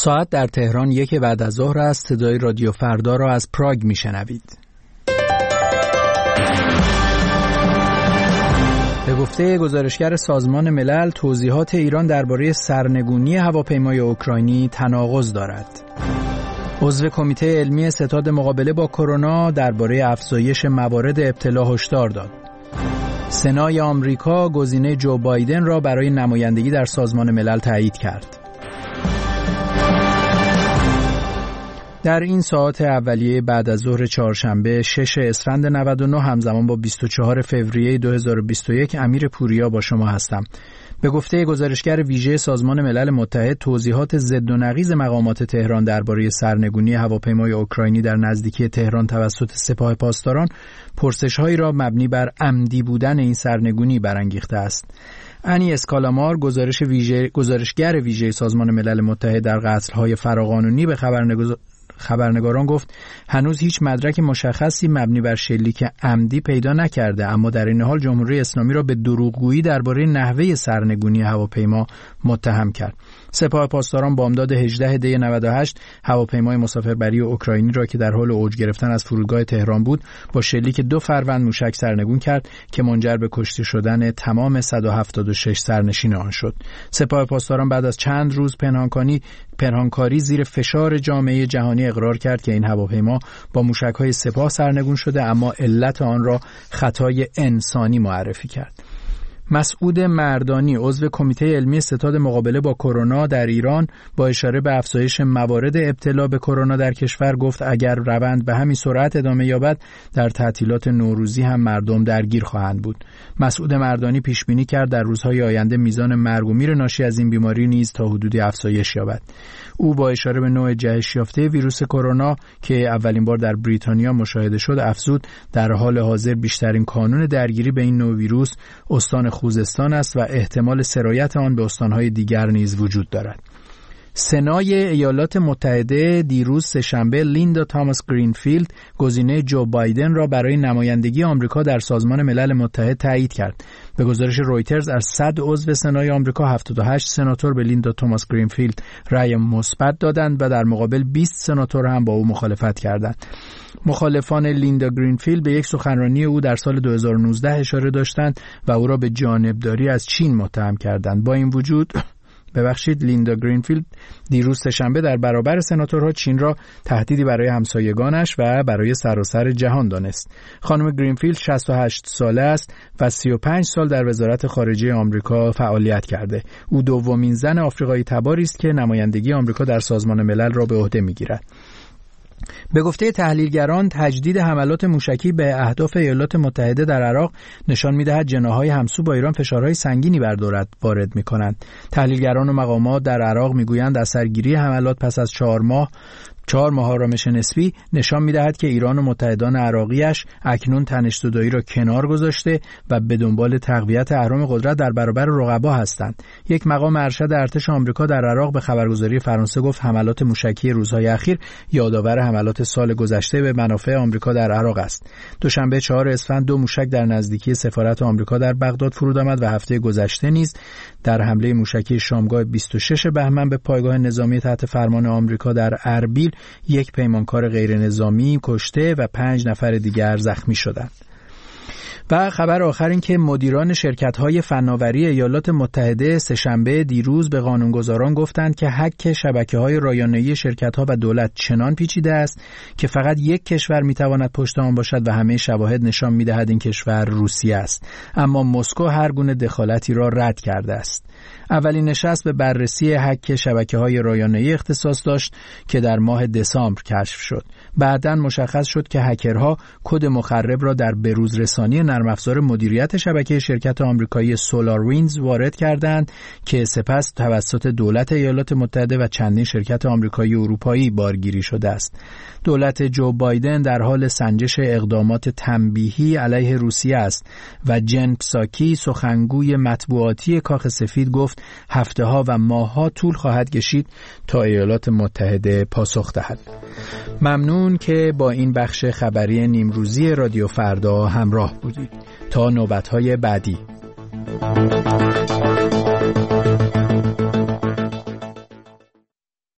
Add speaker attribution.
Speaker 1: ساعت در تهران 1 بعد از ظهر است. صدای رادیو فردا را از پراگ میشنوید. به گفته گزارشگر سازمان ملل، توضیحات ایران درباره سرنگونی هواپیمای اوکراینی تناقض دارد. عضو کمیته علمی ستاد مقابله با کرونا درباره افزایش موارد ابتلا هشدار داد. سنای آمریکا گزینه جو بایدن را برای نمایندگی در سازمان ملل تایید کرد. در این ساعات اولیه بعد از ظهر چهارشنبه 6 اسفند 99 همزمان با 24 فوریه 2021 امیر پوریا با شما هستم. به گفته گزارشگر ویژه سازمان ملل متحد، توضیحات ضد و نقیض مقامات تهران درباره سرنگونی هواپیمای اوکراینی در نزدیکی تهران توسط سپاه پاسداران پرسش‌هایی را مبنی بر عمدی بودن این سرنگونی برانگیخته است. انی اسکالامار، گزارشگر ویژه سازمان ملل متحد در قتل‌های فراقانونی، به خبرنگاران گفت هنوز هیچ مدرک مشخصی مبنی بر شلیک عمدی پیدا نکرده، اما در این حال جمهوری اسلامی را به دروغگویی درباره نحوه سرنگونی هواپیما متهم کرد. سپاه پاسداران بامداد 18 دی 98 هواپیمای مسافربری اوکراینی را که در حال اوج گرفتن از فرودگاه تهران بود با شلیک 2 فروند موشک سرنگون کرد که منجر به کشته شدن تمام 176 سرنشین آن شد. سپاه پاسداران بعد از چند روز پنهانکاری زیر فشار جامعه جهانی اقرار کرد که این هواپیما با موشک‌های سپاه سرنگون شده، اما علت آن را خطای انسانی معرفی کرد. مسعود مردانی، عضو کمیته علمی ستاد مقابله با کرونا در ایران، با اشاره به افزایش موارد ابتلا به کرونا در کشور گفت اگر روند به همین سرعت ادامه یابد در تعطیلات نوروزی هم مردم درگیر خواهند بود. مسعود مردانی پیش بینی کرد در روزهای آینده میزان مرگ و میر ناشی از این بیماری نیز تا حدودی افزایش یابد. او با اشاره به نوع جهش یافته ویروس کرونا که اولین بار در بریتانیا مشاهده شد افزود در حال حاضر بیشترین کانون درگیری به این نوع ویروس استان خوزستان است و احتمال سرایت آن به استانهای دیگر نیز وجود دارد. سنای ایالات متحده دیروز سه‌شنبه لیندا تاماس گرینفیلد گزینه جو بایدن را برای نمایندگی آمریکا در سازمان ملل متحد تایید کرد. به گزارش رویترز از 100 عضو سنای آمریکا 78 سناتور به لیندا تاماس گرینفیلد رأی مثبت دادند و در مقابل 20 سناتور هم با او مخالفت کردند. مخالفان لیندا گرینفیلد به یک سخنرانی او در سال 2019 اشاره داشتند و او را به جانبداری از چین متهم کردند. با این وجود لیندا گرینفیلد دیروز سه‌شنبه در برابر سناتورها چین را تهدیدی برای همسایگانش و برای سراسر جهان دانست. خانم گرینفیلد 68 ساله است و 35 سال در وزارت خارجه آمریکا فعالیت کرده. او دومین زن آفریقایی تباری است که نمایندگی آمریکا در سازمان ملل را به عهده می‌گیرد. به گفته تحلیلگران تجدید حملات موشکی به اهداف ایالات متحده در عراق نشان می‌دهد جناح‌های همسو با ایران فشارهای سنگینی بر دولت وارد می‌کنند. تحلیلگران و مقامات در عراق می‌گویند اثرگیری حملات پس از 4 ماه آرامش نسبی نشان می‌دهد که ایران و متحدان عراقیش اکنون تنش‌زدایی را کنار گذاشته و به دنبال تقویت اهرم قدرت در برابر رقبا هستند. یک مقام ارشد ارتش آمریکا در عراق به خبرگزاری فرانسه گفت حملات موشکی روزهای اخیر یادآور حملات سال گذشته به منافع آمریکا در عراق است. دوشنبه 4 اسفند 2 موشک در نزدیکی سفارت آمریکا در بغداد فرود آمد و هفته گذشته نیز در حمله موشکی شامگاه 26 بهمن به پایگاه نظامی تحت فرمان آمریکا در اربیل یک پیمانکار غیر نظامی کشته و 5 نفر دیگر زخمی شدند. و خبر آخر این که مدیران شرکت‌های فناوری ایالات متحده سه‌شنبه دیروز به قانونگذاران گفتند که هک شبکه‌های رایانه‌ای شرکت‌ها و دولت چنان پیچیده است که فقط یک کشور می‌تواند پشت آن باشد و همه شواهد نشان می‌دهد این کشور روسیه است. اما مسکو هر گونه دخالتی را رد کرده است. اولین نشست به بررسی هک شبکه‌های رایانه‌ای اختصاص داشت که در ماه دسامبر کشف شد. بعداً مشخص شد که هکرها کد مخرب را در بروزرسانی نرم افزار مدیریت شبکه شرکت آمریکایی سولاروینز وارد کردند که سپس توسط دولت ایالات متحده و چندین شرکت آمریکایی و اروپایی بارگیری شده است. دولت جو بایدن در حال سنجش اقدامات تنبیهی علیه روسیه است و جن پساکی سخنگوی مطبوعاتی کاخ سفید گفت هفته‌ها و ماه‌ها طول خواهد کشید تا ایالات متحده پاسخ دهد. ممنون که با این بخش خبری نیمروزی رادیو فردا همراه بودید. تا نوبت‌های بعدی.